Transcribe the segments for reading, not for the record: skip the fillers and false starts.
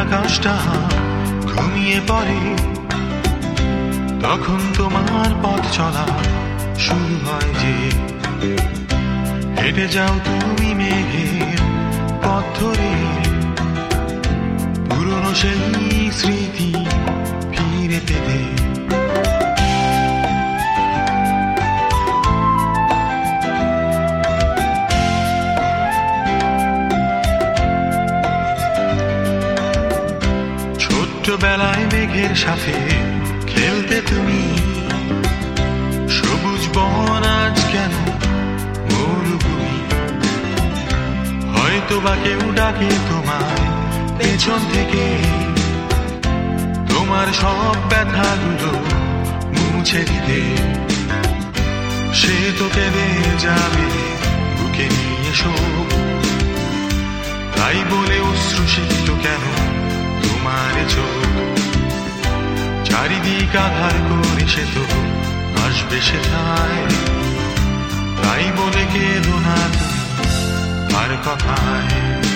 আকাশটা ঘুমিয়ে পড়ে, তখন তোমার পথ চলা শুরু হয় যে। হেঁটে যাও তুমি মেঘের পথ ধরে, পুরনো সেই স্মৃতি ফিরে পেতে। ছোট্টবেলায় মেঘের সাথে খেলতে তুমি, সবুজ বন আজ কেন মরুভূমি। হয়তো বা কেউ ডাকে তোমায় পেছন থেকে, তোমার সব ব্যথাগুলো মুছে দিতে। সে তো কেঁদে যাবে বুকে নিয়ে শোক, তাই বলে অশ্রুসিক্ত কেন তোমার চোখ। চারিদিক আধার করে সে তো আসবে সেটাই, তাই বলে কেঁদো না তুমি আর কথায়।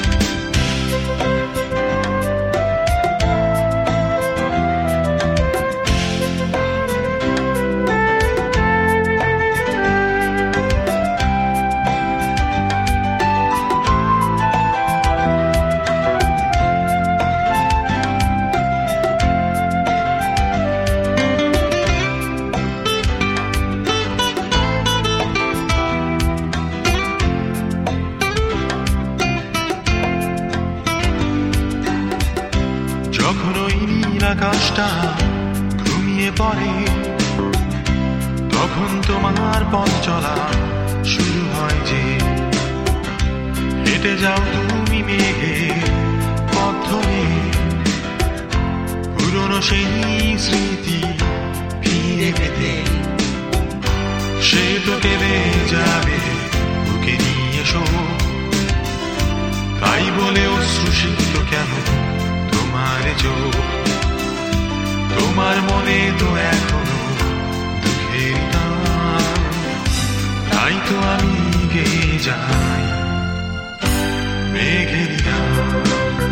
যখন ওই নীল আকাশটা ঘুমিয়ে পড়ে, তখন তোমার পথ চলা শুরু হয় যে। হেঁটে যাও তুমি মেঘের পথ ধরে, পুরনো সেই স্মৃতি ফিরে পেতে। সে তো কেঁদে যাবে বুকে নিয়ে শোক, তাই বলে অশ্রুসিক্ত কেন তোমার চোখ। তোমার মনে তো এখনো দুঃখের গান, তাই তো আমি গেয়ে যাই মেঘের গান।